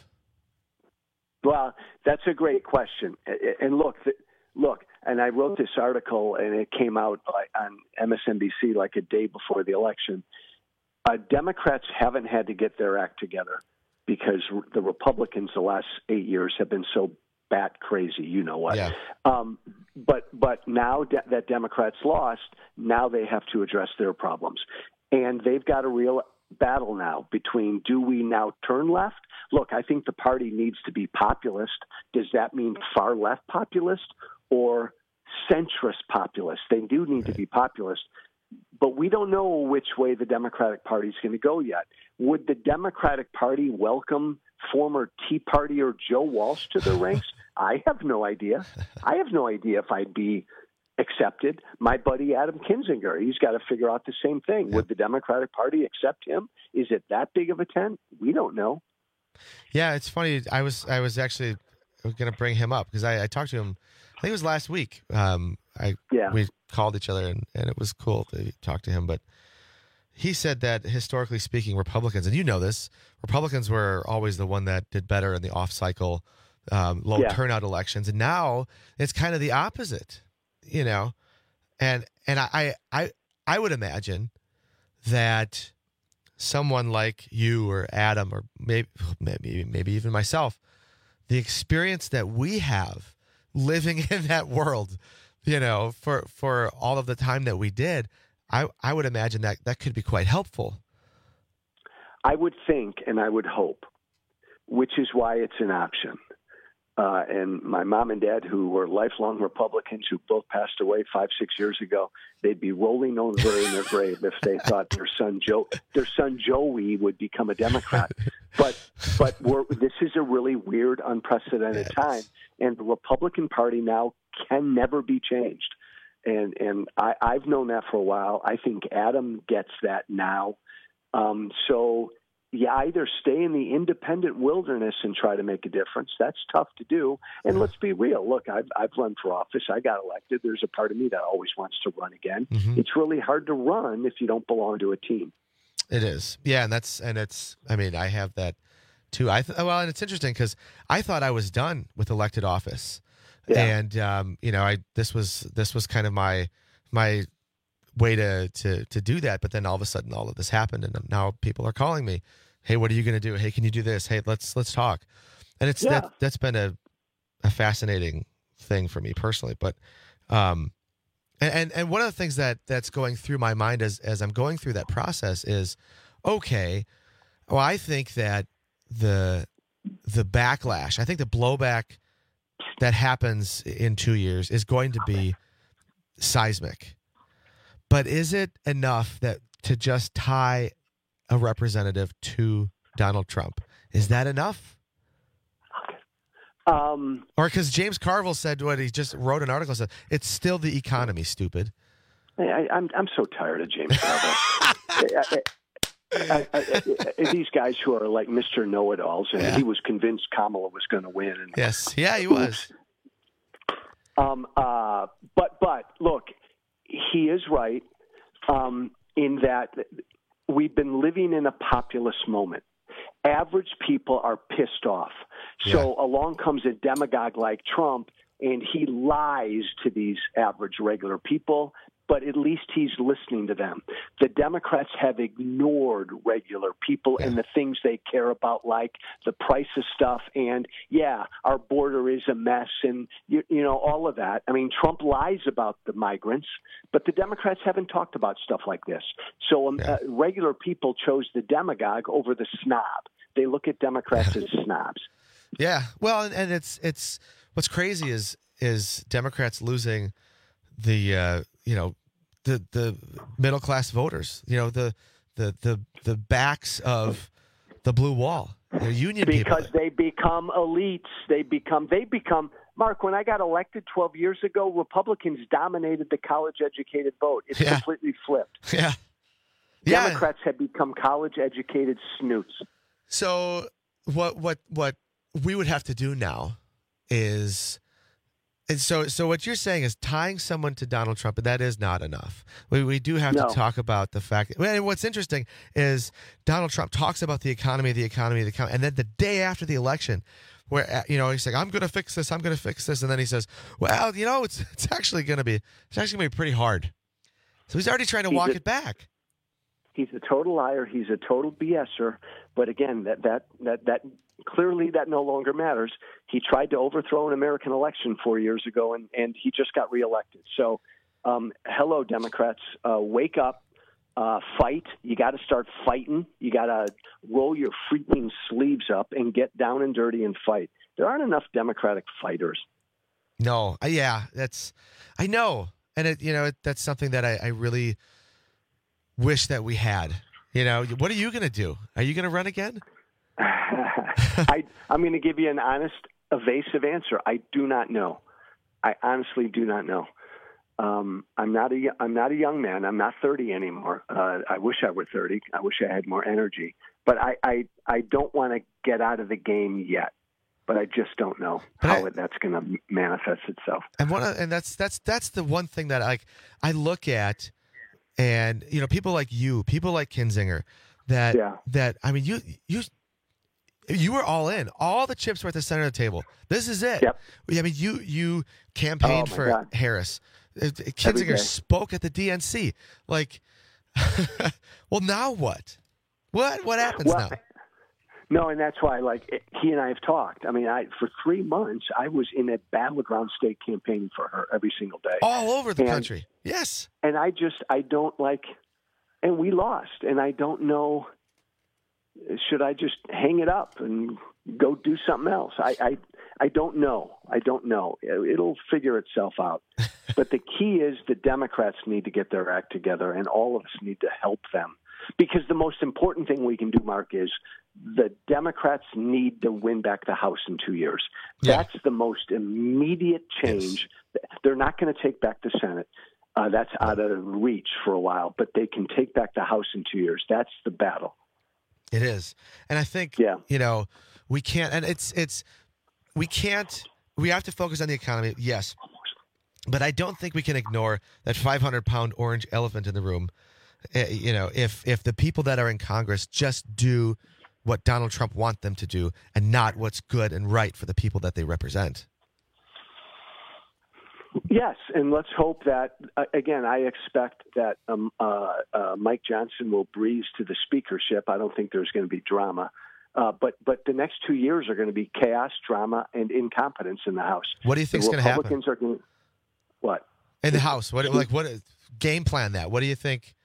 Well, that's a great question. And look, look, and I wrote this article, and it came out on M S N B C like a day before the election. Uh, Democrats haven't had to get their act together because the Republicans the last eight years have been so bat crazy. You know what? Yeah. Um, but but now de- that Democrats lost, now they have to address their problems, and they've got a real battle now between do we now turn left? Look, I think the party needs to be populist. Does that mean far left populist or centrist populist? They do need to be populist, but we don't know which way the Democratic Party is going to go yet. Would the Democratic Party welcome former Tea Partier Joe Walsh to their ranks? I have no idea. I have no idea if I'd be accepted. My buddy Adam Kinzinger, he's got to figure out the same thing. Would the Democratic Party accept him? Is it that big of a tent? We don't know. Yeah, it's funny. I was I was actually going to bring him up because I, I talked to him. I think it was last week. Um, I Yeah. we called each other and, and it was cool to talk to him. But he said that historically speaking, Republicans, and you know this, Republicans were always the one that did better in the off-cycle, um, low Yeah. turnout elections, and now it's kind of the opposite. You know, And and I I I would imagine that someone like you or Adam or maybe maybe maybe even myself, the experience that we have living in that world, you know, for for all of the time that we did, I I would imagine that that could be quite helpful. I would think and I would hope, which is why it's an option. Uh, and my mom and dad, who were lifelong Republicans, who both passed away five, six years ago, they'd be rolling over in their grave if they thought their son Joe, their son Joey, would become a Democrat. But but we're, this is a really weird, unprecedented time, and the Republican Party now can never be changed. And and I, I've known that for a while. I think Adam gets that now. Um, so. You either stay in the independent wilderness and try to make a difference. That's tough to do. And let's be real. Look, I've, I've run for office. I got elected. There's a part of me that always wants to run again. Mm-hmm. It's really hard to run if you don't belong to a team. It is. Yeah, and that's and it's. I mean, I have that too. I th- well, and it's interesting because I thought I was done with elected office, yeah. and um, you know, I this was this was kind of my my way to to to do that. But then all of a sudden, all of this happened, and now people are calling me. Hey, what are you going to do? Hey, can you do this? Hey, let's let's talk. And it's yeah. that that's been a a fascinating thing for me personally. But um, and, and and one of the things that that's going through my mind as as I'm going through that process is, okay, well, I think that the the backlash, I think the blowback that happens in two years is going to be seismic. But is it enough that to just tie a representative to Donald Trump? Is that enough? Um, or because James Carville said what he just wrote an article said, it's still the economy, stupid. I, I'm I'm so tired of James Carville. I, I, I, I, these guys who are like Mister Know-It-Alls, and yeah. he was convinced Kamala was going to win. And, yes, yeah, he was. Um, uh, but but look, he is right um, in that. We've been living in a populist moment. Average people are pissed off. So yeah. along comes a demagogue like Trump, and he lies to these average, regular people, but at least he's listening to them. The Democrats have ignored regular people yeah. and the things they care about, like the price of stuff. And, yeah, our border is a mess and, you, you know, all of that. I mean, Trump lies about the migrants, but the Democrats haven't talked about stuff like this. So um, yeah. uh, regular people chose the demagogue over the snob. They look at Democrats as snobs. Yeah. Well, and, and it's it's what's crazy is is Democrats losing the uh, you know the the middle class voters. You know the the the the backs of the blue wall. They're union because people. they become elites. They become they become. Mark, when I got elected twelve years ago, Republicans dominated the college-educated vote. It's yeah. completely flipped. Yeah. Democrats yeah. have become college-educated snoots. So what what what we would have to do now is, and so so what you're saying is tying someone to Donald Trump, but that is not enough. We we do have no. to talk about the fact. And what's interesting is Donald Trump talks about the economy, the economy, the economy, and then the day after the election, where you know he's like, "I'm going to fix this, I'm going to fix this," and then he says, "Well, you know, it's it's actually going to be it's actually going to be pretty hard." So he's already trying to he's walk a, it back. He's a total liar. He's a total BSer. But again, that that that that clearly that no longer matters. He tried to overthrow an American election four years ago, and, and he just got reelected. So, um, hello, Democrats, uh, wake up, uh, fight. You got to start fighting. You got to roll your freaking sleeves up and get down and dirty and fight. There aren't enough Democratic fighters. No, uh, yeah, that's I know, and it, you know it, that's something that I, I really wish that we had. You know, what are you going to do? Are you going to run again? I, I'm going to give you an honest, evasive answer. I do not know. I honestly do not know. Um, I'm not a I'm not a young man. I'm not thirty anymore. Uh, I wish I were thirty. I wish I had more energy. But I I, I don't want to get out of the game yet. But I just don't know but how I, that's going to manifest itself. And one and that's that's that's the one thing that I I look at. And, you know, people like you, people like Kinzinger, that, yeah. that I mean, you you you were all in. All the chips were at the center of the table. This is it. Yep. I mean, you you campaigned oh for God. Harris. Kinzinger spoke at the D N C. Like, well, now what? What what happens well, now? No, and that's why, like, he and I have talked. I mean, I for three months, I was in a battleground state campaigning for her every single day. All over the and, country. Yes. And I just, I don't like, and we lost, and I don't know, should I just hang it up and go do something else? I, I, I don't know. I don't know. It'll figure itself out. But the key is the Democrats need to get their act together, and all of us need to help them. Because the most important thing we can do, Mark, is the Democrats need to win back the House in two years. Yeah. That's the most immediate change. Yes. They're not going to take back the Senate. Uh, that's out of reach for a while, but they can take back the House in two years. That's the battle. It is. And I think, yeah. you know, we can't, and it's, it's, we can't, we have to focus on the economy, yes. But I don't think we can ignore that five hundred pound orange elephant in the room. Uh, you know, if if the people that are in Congress just do what Donald Trump wants them to do and not what's good and right for the people that they represent. Yes, and let's hope that, uh, again, I expect that um, uh, uh, Mike Johnson will breeze to the speakership. I don't think there's going to be drama. Uh, but but the next two years are going to be chaos, drama, and incompetence in the House. What do you think is going to happen? Republicans are going to, what? In the House, what like what game plan that? What do you think?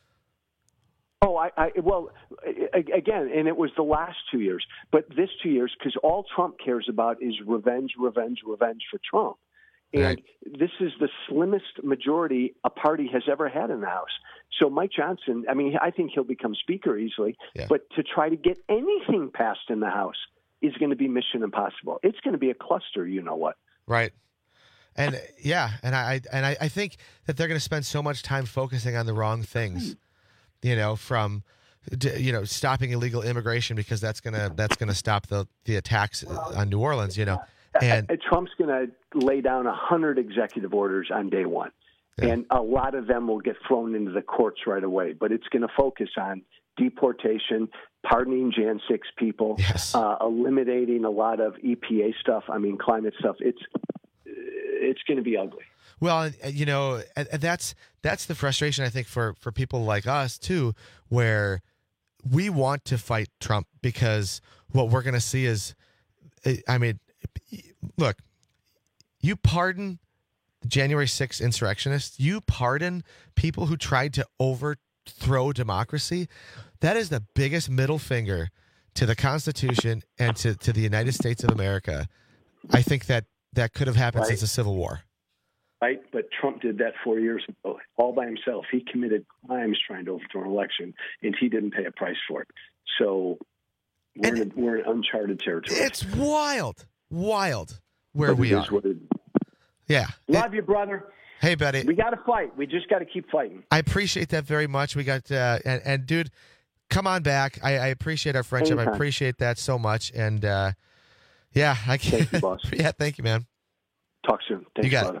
Oh, I, I well, again, and it was the last two years, but this two years, because all Trump cares about is revenge, revenge, revenge for Trump. And right. This is the slimmest majority a party has ever had in the House. So Mike Johnson, I mean, I think he'll become Speaker easily, yeah. but to try to get anything passed in the House is going to be mission impossible. It's going to be a cluster, you know what? Right. And yeah, and I and I, I think that they're going to spend so much time focusing on the wrong things. You know, from you know stopping illegal immigration because that's gonna that's gonna stop the the attacks on New Orleans. You know, and Trump's gonna lay down a hundred executive orders on day one, yeah. and a lot of them will get thrown into the courts right away. But it's going to focus on deportation, pardoning Jan six people, yes. uh, eliminating a lot of E P A stuff. I mean, climate stuff. It's it's going to be ugly. Well, you know, that's that's the frustration, I think, for, for people like us, too, where we want to fight Trump because what we're going to see is, I mean, look, you pardon January sixth insurrectionists, you pardon people who tried to overthrow democracy. That is the biggest middle finger to the Constitution and to, to the United States of America. I think that that could have happened right. since the Civil War. Right, but Trump did that four years ago, all by himself. He committed crimes trying to overthrow an election, and he didn't pay a price for it. So we're, in, we're in uncharted territory. It's wild, wild where but we are. It, yeah. Love it, you, brother. Hey, buddy. We got to fight. We just got to keep fighting. I appreciate that very much. We got, uh, and, and dude, come on back. I, I appreciate our friendship. Anytime. I appreciate that so much. And uh, yeah, I can't. Thank you, boss. Yeah, thank you, man. Talk soon. Thanks, you got brother. It.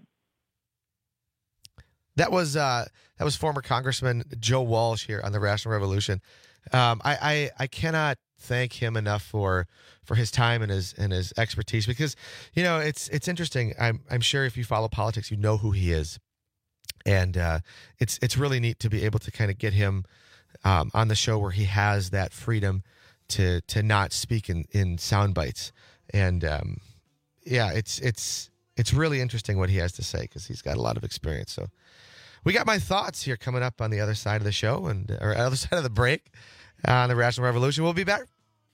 That was uh, that was former Congressman Joe Walsh here on the Rational Revolution. Um, I, I I cannot thank him enough for for his time and his and his expertise because you know it's it's interesting. I'm I'm sure if you follow politics, you know who he is, and uh, it's it's really neat to be able to kind of get him um, on the show where he has that freedom to to not speak in in sound bites. And um, yeah, it's it's it's really interesting what he has to say because he's got a lot of experience. So. We got my thoughts here coming up on the other side of the show and or other side of the break on the Rational Revolution. We'll be back.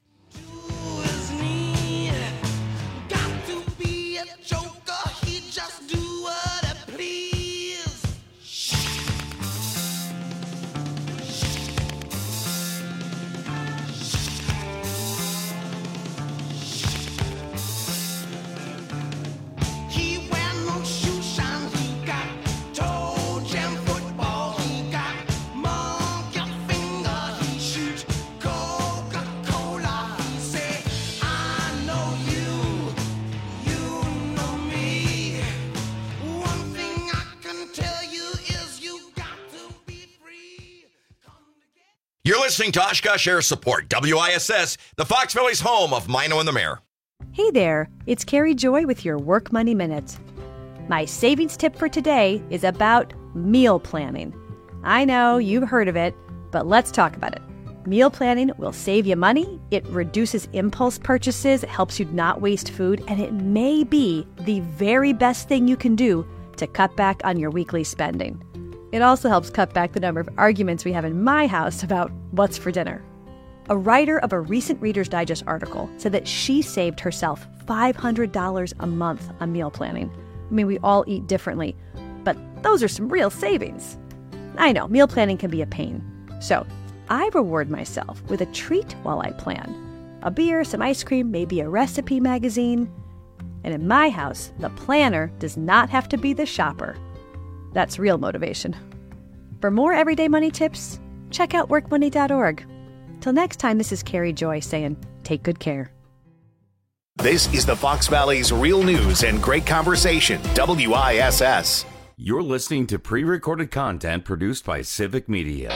You're listening to Oshkosh Air Support, W I S S, the Fox Valley's home of Mino and the Mayor. Hey there, it's Carrie Joy with your Work Money Minute. My savings tip for today is about meal planning. I know you've heard of it, but let's talk about it. Meal planning will save you money, it reduces impulse purchases, it helps you not waste food, and it may be the very best thing you can do to cut back on your weekly spending. It also helps cut back the number of arguments we have in my house about what's for dinner. A writer of a recent Reader's Digest article said that she saved herself five hundred dollars a month on meal planning. I mean, we all eat differently, but those are some real savings. I know, meal planning can be a pain. So I reward myself with a treat while I plan. A beer, some ice cream, maybe a recipe magazine. And in my house, the planner does not have to be the shopper. That's real motivation. For more everyday money tips, check out work money dot org. Till next time, this is Carrie Joy saying, take good care. This is the Fox Valley's Real News and Great Conversation, W I S S. You're listening to pre-recorded content produced by Civic Media.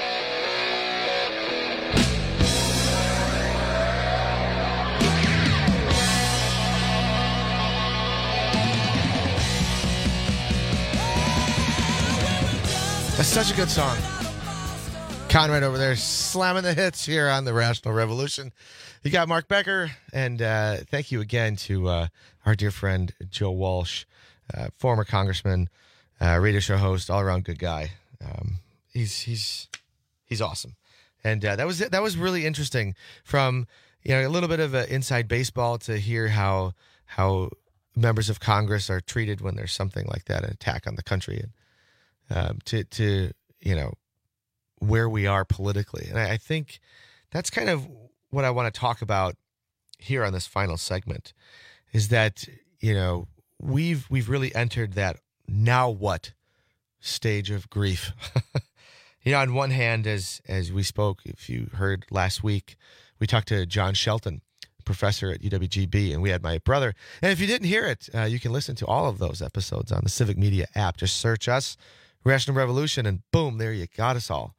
That's such a good song. Conrad over there slamming the hits here on the Rational Revolution. You got Mark Becker, and uh, thank you again to uh, our dear friend Joe Walsh, uh, former congressman, uh, radio show host, all-around good guy. Um, he's he's he's awesome, and uh, that was that was really interesting. From you know a little bit of uh, inside baseball to hear how how members of Congress are treated when there's something like that, an attack on the country, and um, to to you know. where we are politically. And I think that's kind of what I want to talk about here on this final segment is that, you know, we've we've really entered that now what stage of grief. You know, on one hand, as as we spoke, if you heard last week, we talked to John Shelton, professor at U W G B, and we had my brother. And if you didn't hear it, uh, you can listen to all of those episodes on the Civic Media app. Just search us, Rational Revolution, and boom, there you got us all.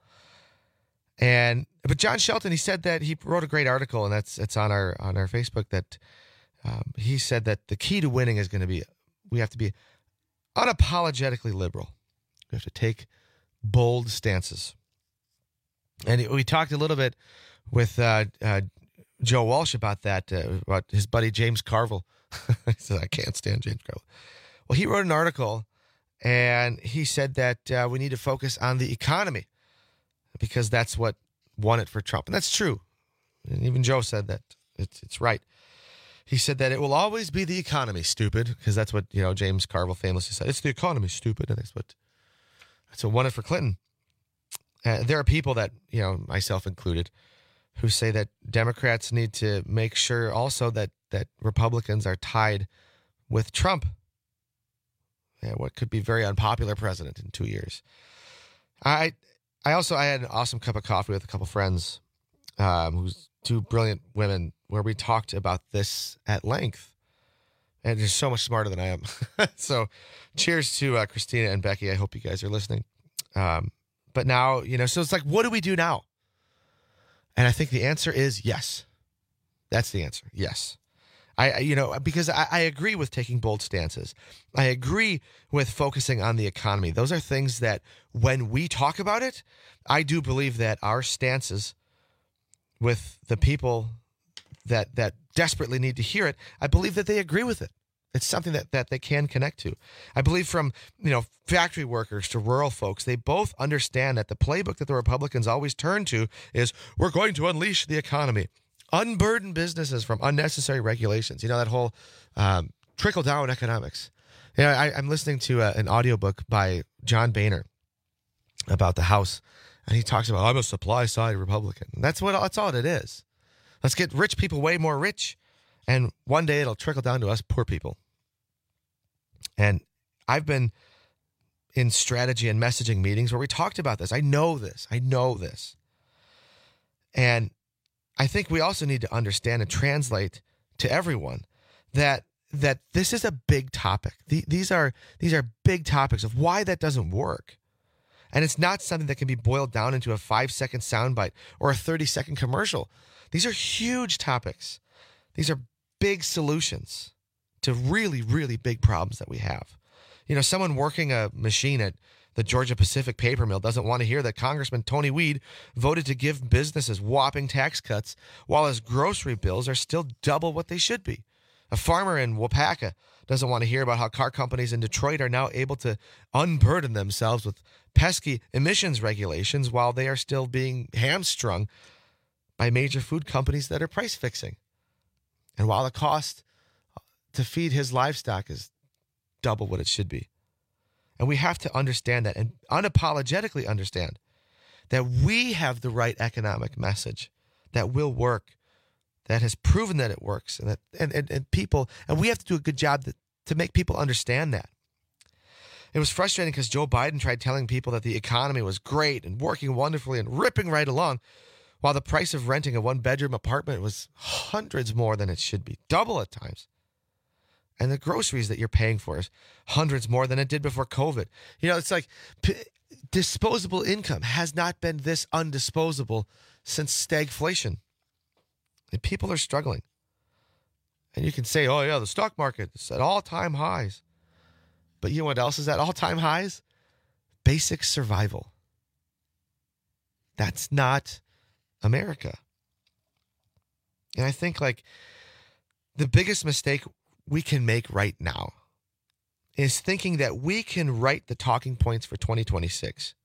And but John Shelton, he said that he wrote a great article, and that's it's on our on our Facebook. That um, he said that the key to winning is going to be we have to be unapologetically liberal. We have to take bold stances. And we talked a little bit with uh, uh, Joe Walsh about that, uh, about his buddy James Carville. He said, I can't stand James Carville. Well, he wrote an article, and he said that uh, we need to focus on the economy because that's what won it for Trump. And that's true. And even Joe said that. It's, it's right. He said that it will always be the economy, stupid, because that's what, you know, James Carville famously said. It's the economy, stupid. And that's what, that's what won it for Clinton. Uh, there are people that, you know, myself included, who say that Democrats need to make sure also that, that Republicans are tied with Trump. Yeah, what could be very unpopular president in two years. I I also I had an awesome cup of coffee with a couple friends, um, who's two brilliant women, where we talked about this at length. And they're so much smarter than I am. So cheers to uh, Christina and Becky. I hope you guys are listening. Um, but now, you know, so it's like, what do we do now? And I think the answer is yes. That's the answer. Yes. I, you know, because I, I agree with taking bold stances. I agree with focusing on the economy. Those are things that when we talk about it, I do believe that our stances with the people that that desperately need to hear it, I believe that they agree with it. It's something that, that they can connect to. I believe from, you know, factory workers to rural folks, they both understand that the playbook that the Republicans always turn to is we're going to unleash the economy. Unburden businesses from unnecessary regulations. You know, that whole um, trickle-down economics. You know, I, I'm listening to a, an audiobook by John Boehner about the House, and he talks about, I'm a supply-side Republican. And that's what that's all it is. Let's get rich people way more rich, and one day it'll trickle down to us poor people. And I've been in strategy and messaging meetings where we talked about this. I know this. I know this. And I think we also need to understand and translate to everyone that that this is a big topic. The, these are these are big topics of why that doesn't work. And it's not something that can be boiled down into a five-second soundbite or a thirty-second commercial. These are huge topics. These are big solutions to really, really big problems that we have. You know, someone working a machine at the Georgia Pacific paper mill doesn't want to hear that Congressman Tony Weed voted to give businesses whopping tax cuts while his grocery bills are still double what they should be. A farmer in Wapaka doesn't want to hear about how car companies in Detroit are now able to unburden themselves with pesky emissions regulations while they are still being hamstrung by major food companies that are price fixing. And while the cost to feed his livestock is double what it should be. And we have to understand that and unapologetically understand that we have the right economic message that will work, that has proven that it works, and that and, and, and people, and we have to do a good job to, to make people understand that. It was frustrating because Joe Biden tried telling people that the economy was great and working wonderfully and ripping right along, while the price of renting a one-bedroom apartment was hundreds more than it should be, double at times. And the groceries that you're paying for is hundreds more than it did before COVID. You know, it's like p- disposable income has not been this undisposable since stagflation. And people are struggling. And you can say, oh, yeah, the stock market is at all-time highs. But you know what else is at all-time highs? Basic survival. That's not America. And I think, like, the biggest mistake we can make right now is thinking that we can write the talking points for twenty twenty-six.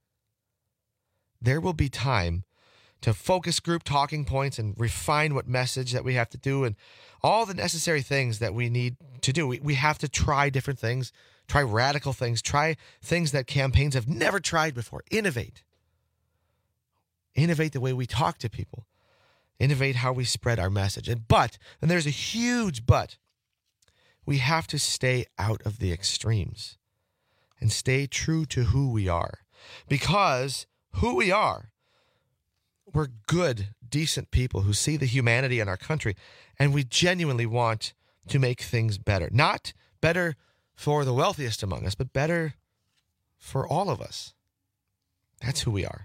There will be time to focus group talking points and refine what message that we have to do and all the necessary things that we need to do. We, we have to try different things, try radical things, try things that campaigns have never tried before. Innovate. Innovate the way we talk to people. Innovate how we spread our message. And but, and there's a huge but, we have to stay out of the extremes and stay true to who we are. Because who we are, we're good, decent people who see the humanity in our country, and we genuinely want to make things better. Not better for the wealthiest among us, but better for all of us. That's who we are.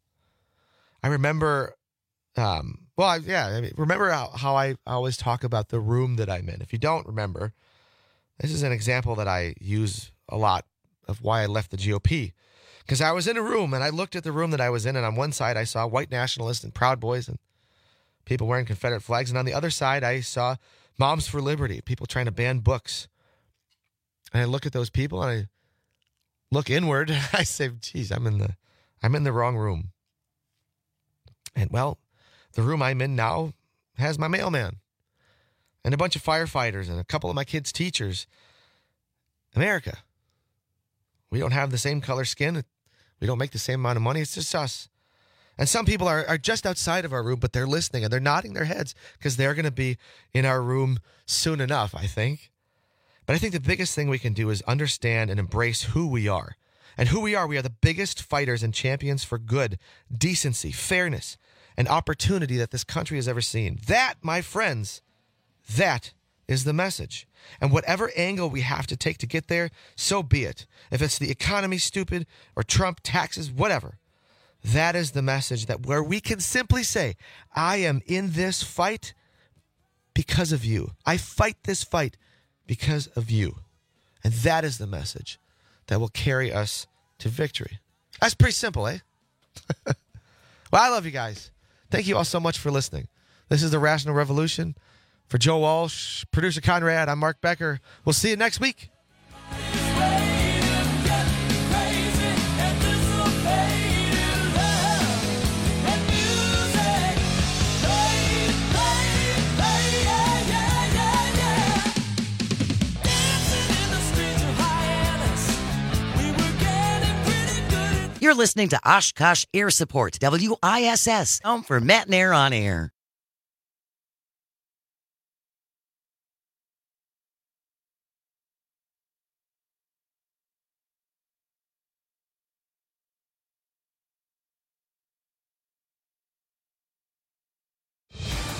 I remember, um, well, I, yeah, I mean, remember how, how I always talk about the room that I'm in. If you don't remember, this is an example that I use a lot of why I left the G O P. Because I was in a room, and I looked at the room that I was in, and on one side I saw white nationalists and Proud Boys and people wearing Confederate flags. And on the other side, I saw Moms for Liberty, people trying to ban books. And I look at those people, and I look inward, and I say, geez, I'm in the, I'm in the wrong room. And, well, the room I'm in now has my mailman and a bunch of firefighters and a couple of my kids' teachers. America. We don't have the same color skin. We don't make the same amount of money. It's just us. And some people are, are just outside of our room, but they're listening and they're nodding their heads because they're going to be in our room soon enough, I think. But I think the biggest thing we can do is understand and embrace who we are. And who we are, we are the biggest fighters and champions for good, decency, fairness, and opportunity that this country has ever seen. That, my friends, that is the message. And whatever angle we have to take to get there, so be it. If it's the economy stupid or Trump, taxes, whatever, that is the message that where we can simply say, I am in this fight because of you. I fight this fight because of you. And that is the message that will carry us to victory. That's pretty simple, eh? Well, I love you guys. Thank you all so much for listening. This is The Rational Revolution. For Joe Walsh, producer Conrad, I'm Mark Becker. We'll see you next week. You're listening to Oshkosh Air Support, W I S S, home for Matt and Air on Air.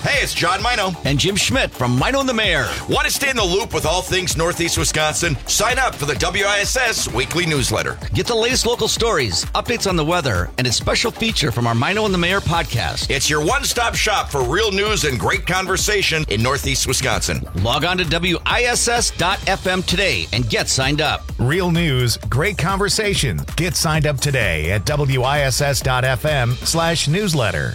Hey, it's John Mino. And Jim Schmidt from Mino and the Mayor. Want to stay in the loop with all things Northeast Wisconsin? Sign up for the W I S S weekly newsletter. Get the latest local stories, updates on the weather, and a special feature from our Mino and the Mayor podcast. It's your one-stop shop for real news and great conversation in Northeast Wisconsin. Log on to W I S S dot F M today and get signed up. Real news, great conversation. Get signed up today at W I S S dot F M slash newsletter.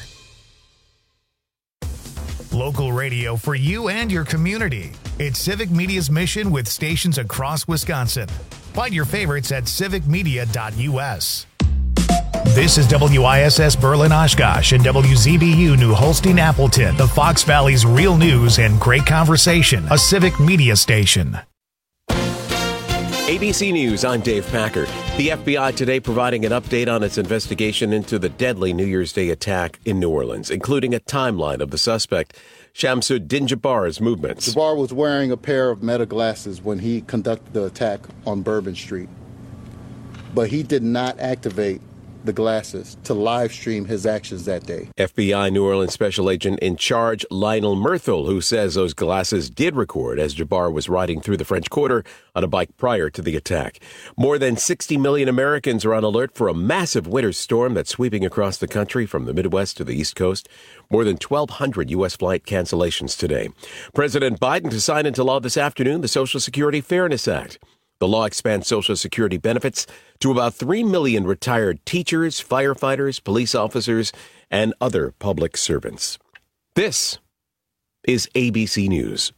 Local radio for you and your community. It's Civic Media's mission with stations across Wisconsin. Find your favorites at civic media dot U S. This is W I S S Berlin Oshkosh and W Z B U New Holstein Appleton, the Fox Valley's real news and great conversation, a Civic Media station. A B C News, I'm Dave Packer. The F B I today providing an update on its investigation into the deadly New Year's Day attack in New Orleans, including a timeline of the suspect, Shamsuddin Jabbar's movements. Jabbar was wearing a pair of Meta glasses when he conducted the attack on Bourbon Street, but he did not activate the glasses to live stream his actions that day. F B I New Orleans Special Agent in Charge Lionel Murthel, who says those glasses did record as Jabbar was riding through the French Quarter on a bike prior to the attack. More than sixty million Americans are on alert for a massive winter storm that's sweeping across the country from the Midwest to the East Coast. More than twelve hundred U S flight cancellations today. President Biden to sign into law this afternoon the Social Security Fairness Act. The law expands Social Security benefits to about three million retired teachers, firefighters, police officers, and other public servants. This is A B C News.